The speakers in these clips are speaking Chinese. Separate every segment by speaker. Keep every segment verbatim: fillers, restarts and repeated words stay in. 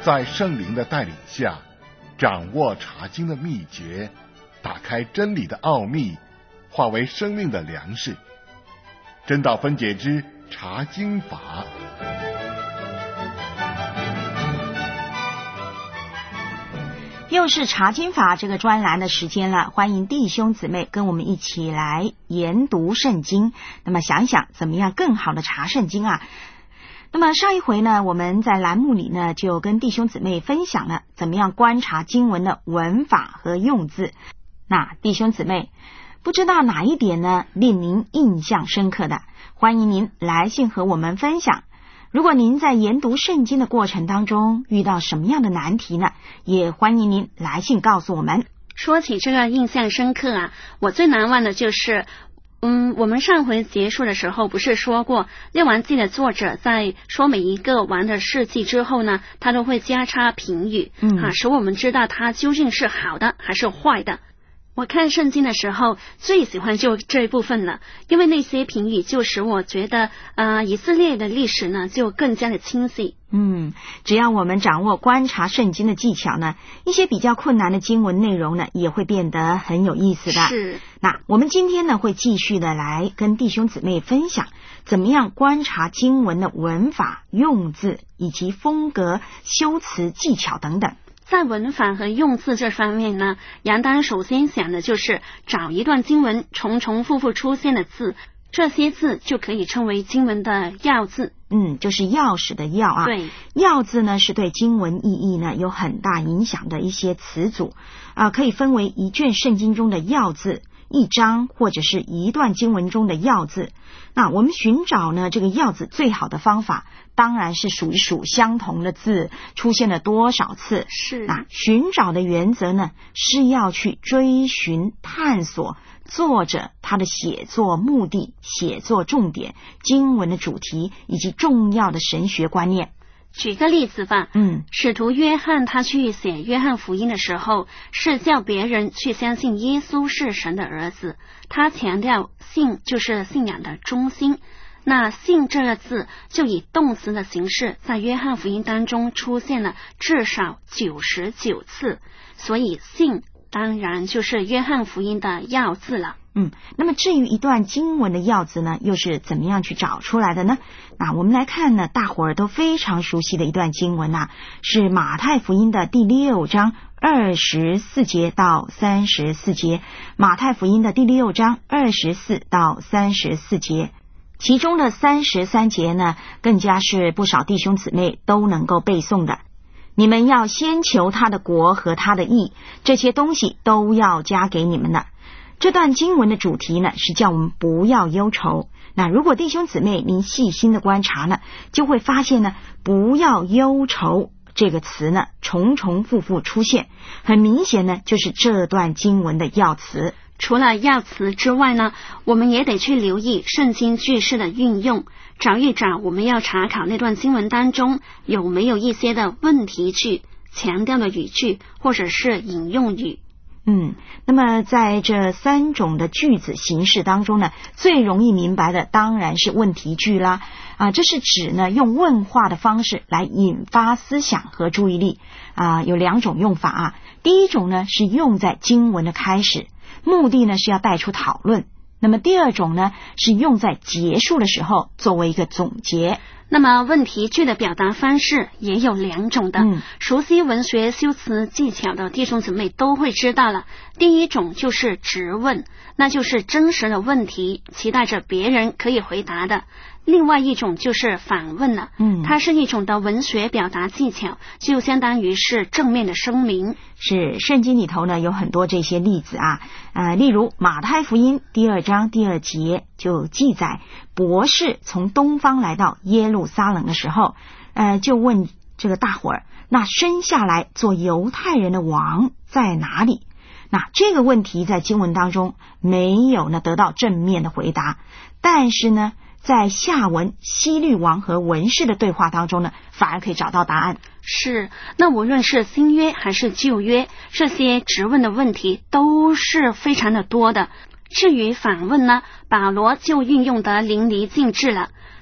Speaker 1: 在圣灵的带领下，掌握查经的秘诀，打开真理的奥秘，化为生命的粮食。真道分解之查经法。
Speaker 2: 又是查经法这个专栏的时间了，欢迎弟兄姊妹跟我们一起来研读圣经。那么想一想怎么样更好的查圣经啊？那么上一回呢，我们在栏目里呢就跟弟兄姊妹分享了怎么样观察经文的文法和用字。那弟兄姊妹不知道哪一点呢令您印象深刻的，欢迎您来信和我们分享。如果您在研读圣经的过程当中遇到什么样的难题呢，也欢迎您来信告诉我们。
Speaker 3: 说起这个印象深刻啊，我最难忘的就是嗯，我们上回结束的时候不是说过，列王记的作者在说每一个王的事迹之后呢，他都会加插评语，嗯啊，使我们知道他究竟是好的还是坏的。我看圣经的时候最喜欢就这一部分了，因为那些评语就使我觉得呃，以色列的历史呢就更加的清晰。
Speaker 2: 嗯，只要我们掌握观察圣经的技巧呢，一些比较困难的经文内容呢也会变得很有意思的。
Speaker 3: 是。
Speaker 2: 那我们今天呢会继续的来跟弟兄姊妹分享怎么样观察经文的文法、用字以及风格、修辞技巧等等。
Speaker 3: 在文法和用字这方面呢，杨丹首先想的就是找一段经文重重复复出现的字，这些字就可以称为经文的要字。
Speaker 2: 嗯，就是钥匙的钥啊。
Speaker 3: 对，
Speaker 2: 要字呢是对经文意义呢有很大影响的一些词组啊、呃，可以分为一卷圣经中的要字，一章或者是一段经文中的要字。那我们寻找呢这个要字最好的方法当然是数一数相同的字出现了多少次。
Speaker 3: 是。
Speaker 2: 那寻找的原则呢是要去追寻探索作者他的写作目的、写作重点、经文的主题以及重要的神学观念。
Speaker 3: 举个例子吧，
Speaker 2: 嗯，
Speaker 3: 使徒约翰他去写约翰福音的时候，是叫别人去相信耶稣是神的儿子，他强调信就是信仰的中心。那信这个字就以动词的形式在约翰福音当中出现了至少九十九次，所以信当然就是约翰福音的要字了。
Speaker 2: 嗯，那么至于一段经文的要字呢，又是怎么样去找出来的呢？那我们来看呢，大伙儿都非常熟悉的一段经文啊，是马太福音的第六章二十四节到三十四节。马太福音的第六章二十四到三十四节，其中的三十三节呢，更加是不少弟兄姊妹都能够背诵的。你们要先求他的国和他的义，这些东西都要加给你们的。这段经文的主题呢，是叫我们不要忧愁。那如果弟兄姊妹您细心的观察呢，就会发现呢，不要忧愁这个词呢，重重复复出现，很明显呢，就是这段经文的要词。
Speaker 3: 除了要词之外呢，我们也得去留意圣经句式的运用，找一找我们要查考那段经文当中有没有一些的问题句、强调的语句或者是引用语。
Speaker 2: 嗯，那么在这三种的句子形式当中呢，最容易明白的当然是问题句啦。啊，这是指呢用问话的方式来引发思想和注意力啊，有两种用法啊。第一种呢是用在经文的开始，目的呢是要带出讨论。那么第二种呢是用在结束的时候作为一个总结。
Speaker 3: 那么问题句的表达方式也有两种的、嗯、熟悉文学修辞技巧的弟兄姊妹都会知道了。第一种就是直问，那就是真实的问题，期待着别人可以回答的。另外一种就是反问了，嗯，它是一种的文学表达技巧，就相当于是正面的声明。
Speaker 2: 是，圣经里头呢有很多这些例子啊，呃，例如马太福音第二章第二节就记载，博士从东方来到耶路撒冷的时候，呃，就问这个大伙儿，那生下来做犹太人的王在哪里？那这个问题在经文当中没有呢得到正面的回答，但是呢在下文希律王和文士的对话当中呢，反而可以找到答案。
Speaker 3: 是，那无论是新约还是旧约，这些直问的问题都是非常的多的。至于反问呢，保罗就运用得淋漓尽致了。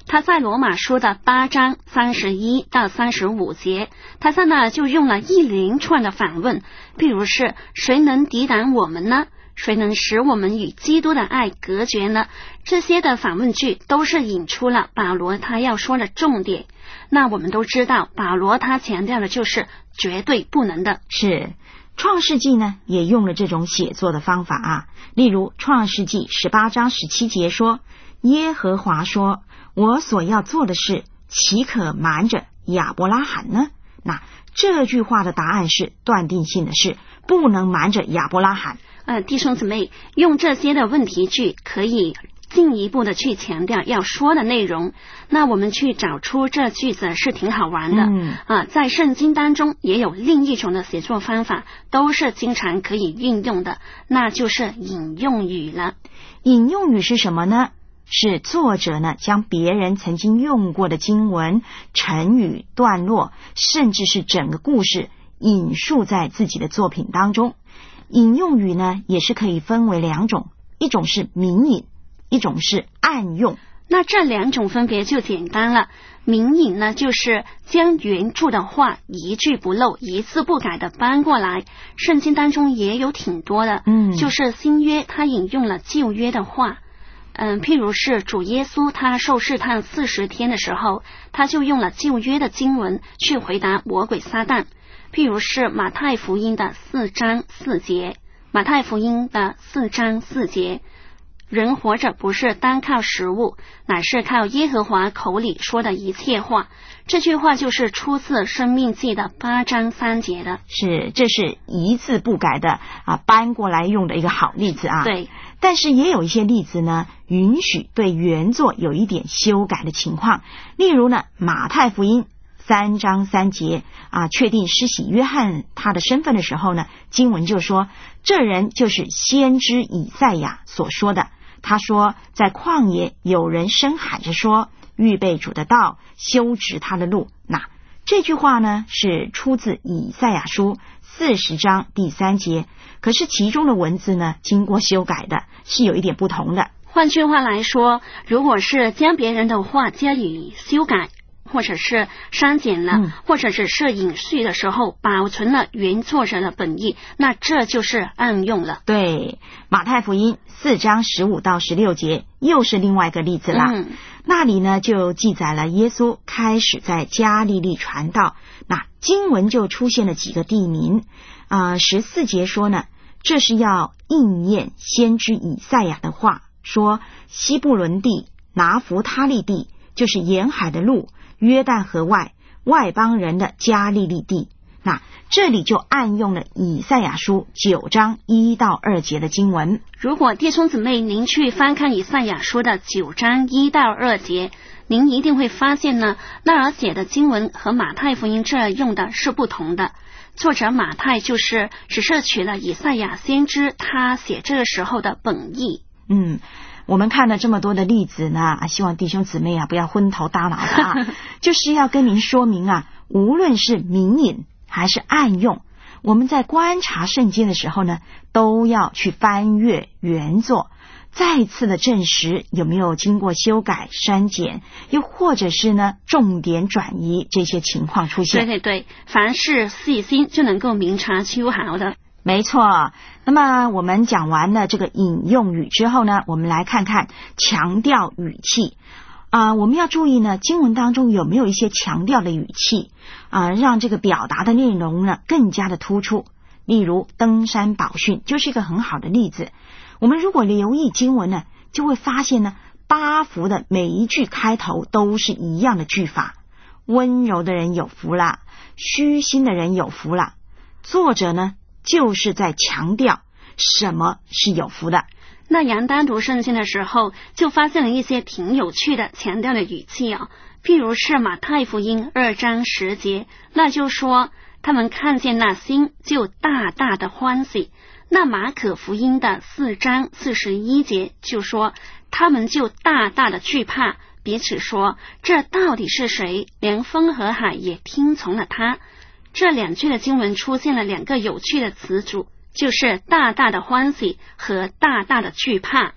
Speaker 3: 他在罗马书的八章三十一到三十五节，他在那就用了一连串的反问，譬如是谁能抵挡我们呢？谁能使我们与基督的爱隔绝呢？这些的反问句都是引出了保罗他要说的重点。那我们都知道，保罗他强调的就是绝对不能的。
Speaker 2: 是，创世纪呢也用了这种写作的方法啊。例如创世纪十八章十七节说，耶和华说，我所要做的事岂可瞒着亚伯拉罕呢？那这句话的答案是断定性的，是不能瞒着亚伯拉罕。
Speaker 3: 呃，弟兄姊妹，用这些的问题句可以进一步的去强调要说的内容。那我们去找出这句子是挺好玩的。
Speaker 2: 嗯
Speaker 3: 啊，在圣经当中也有另一种的写作方法，都是经常可以运用的，那就是引用语了。
Speaker 2: 引用语是什么呢？是作者呢将别人曾经用过的经文、成语、段落，甚至是整个故事引述在自己的作品当中。引用语呢也是可以分为两种，一种是明引，一种是暗用。
Speaker 3: 那这两种分别就简单了。明引呢就是将原著的话一句不漏一字不改的搬过来，圣经当中也有挺多的。
Speaker 2: 嗯，
Speaker 3: 就是新约他引用了旧约的话。嗯，譬如是主耶稣他受试探四十天的时候，他就用了旧约的经文去回答魔鬼撒旦。譬如是马太福音的四章四节，马太福音的四章四节，人活着不是单靠食物，乃是靠耶和华口里说的一切话。这句话就是出自申命记的八章三节的。
Speaker 2: 是，这是一字不改的啊，搬过来用的一个好例子啊。
Speaker 3: 对，
Speaker 2: 但是也有一些例子呢，允许对原作有一点修改的情况。例如呢，马太福音三章三节啊，确定施洗约翰他的身份的时候呢，经文就说，这人就是先知以赛亚所说的。他说，在旷野有人声喊着说，预备主的道，修直他的路。那这句话呢是出自以赛亚书四十章第三节，可是其中的文字呢经过修改的，是有一点不同的。
Speaker 3: 换句话来说，如果是将别人的话加以修改，或者是删减了、嗯、或者只是引述的时候保存了原作者的本意，那这就是暗用了。
Speaker 2: 对，马太福音四章十五到十六节又是另外一个例子啦、嗯、那里呢就记载了耶稣开始在加利利传道，那经文就出现了几个地名啊、呃，十四节说呢，这是要应验先知以赛亚的话，说西布伦地、拿弗他利地，就是沿海的路，约旦河外外邦人的加利利地。那这里就暗用了以赛亚书九章一到二节的经文。
Speaker 3: 如果弟兄姊妹您去翻看以赛亚书的九章一到二节，您一定会发现呢，那儿写的经文和马太福音这儿用的是不同的。作者马太就是只是取了以赛亚先知他写这个时候的本意。
Speaker 2: 嗯，我们看了这么多的例子呢，希望弟兄姊妹啊不要昏头大脑的啊，就是要跟您说明啊，无论是明引还是暗用，我们在观察圣经的时候呢，都要去翻阅原作，再次的证实有没有经过修改、删减，又或者是呢重点转移这些情况出现。
Speaker 3: 对对对，凡事细心就能够明察秋毫的。
Speaker 2: 没错。那么我们讲完了这个引用语之后呢，我们来看看强调语气啊、呃，我们要注意呢，经文当中有没有一些强调的语气啊、呃，让这个表达的内容呢更加的突出。例如登山宝训就是一个很好的例子。我们如果留意经文呢，就会发现呢，八福的每一句开头都是一样的句法。温柔的人有福了，虚心的人有福了。作者呢就是在强调什么是有福的。
Speaker 3: 那杨单读圣经的时候，就发现了一些挺有趣的强调的语气啊、哦，譬如是马太福音二章十节，那就说他们看见那星就大大的欢喜。那马可福音的四章四十一节就说他们就大大的惧怕，彼此说这到底是谁？连风和海也听从了他。这两句的经文出现了两个有趣的词组，就是大大的欢喜和大大的惧怕。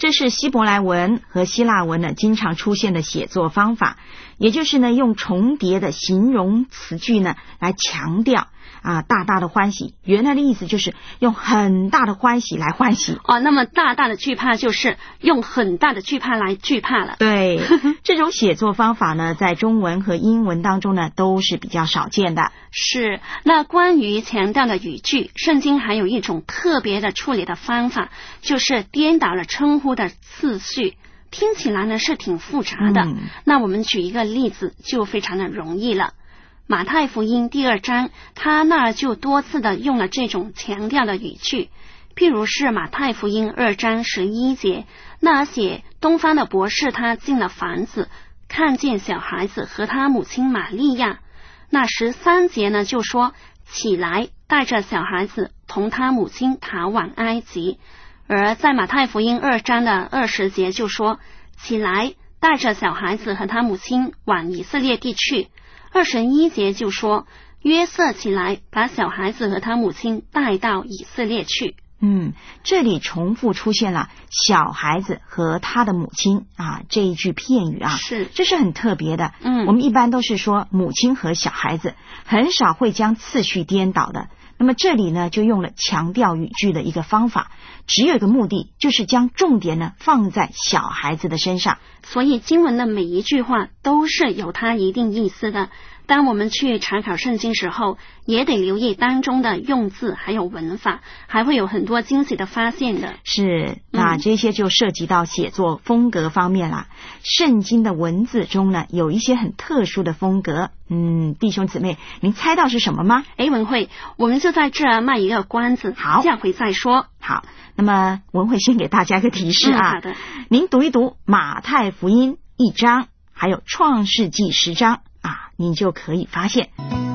Speaker 2: 这是希伯来文和希腊文呢经常出现的写作方法，也就是呢用重叠的形容词句呢来强调啊大大的欢喜。原来的意思就是用很大的欢喜来欢喜。
Speaker 3: 哦，那么大大的惧怕就是用很大的惧怕来惧怕了。
Speaker 2: 对，这种写作方法呢在中文和英文当中呢都是比较少见的。
Speaker 3: 是，那关于强调的语句，圣经还有一种特别的处理的方法，就是颠倒了称呼的次序，听起来呢是挺复杂的、嗯、那我们举一个例子就非常的容易了。马太福音第二章，他那儿就多次的用了这种强调的语句，譬如是马太福音二章十一节，那写东方的博士他进了房子，看见小孩子和他母亲玛利亚。那十三节呢就说，起来带着小孩子同他母亲逃往埃及。而在马太福音二章的二十节就说，起来带着小孩子和他母亲往以色列地去。二十一节就说，约瑟起来把小孩子和他母亲带到以色列去。
Speaker 2: 嗯，这里重复出现了小孩子和他的母亲啊这一句片语啊，
Speaker 3: 是，
Speaker 2: 这是很特别的。
Speaker 3: 嗯，
Speaker 2: 我们一般都是说母亲和小孩子，很少会将次序颠倒的。那么这里呢就用了强调语句的一个方法，只有一个目的，就是将重点呢放在小孩子的身上。
Speaker 3: 所以经文的每一句话都是有它一定意思的，当我们去查考圣经时候，也得留意当中的用字还有文法，还会有很多惊喜的发现的。
Speaker 2: 是，那这些就涉及到写作风格方面啦。嗯、圣经的文字中呢有一些很特殊的风格，嗯，弟兄姊妹，您猜到是什么吗？
Speaker 3: 哎，文慧，我们就在这儿卖一个关子，
Speaker 2: 好，
Speaker 3: 下回再说。
Speaker 2: 好，那么文慧先给大家一个提示啊，
Speaker 3: 嗯、好的，
Speaker 2: 您读一读马太福音一章，还有创世纪十章啊，您就可以发现。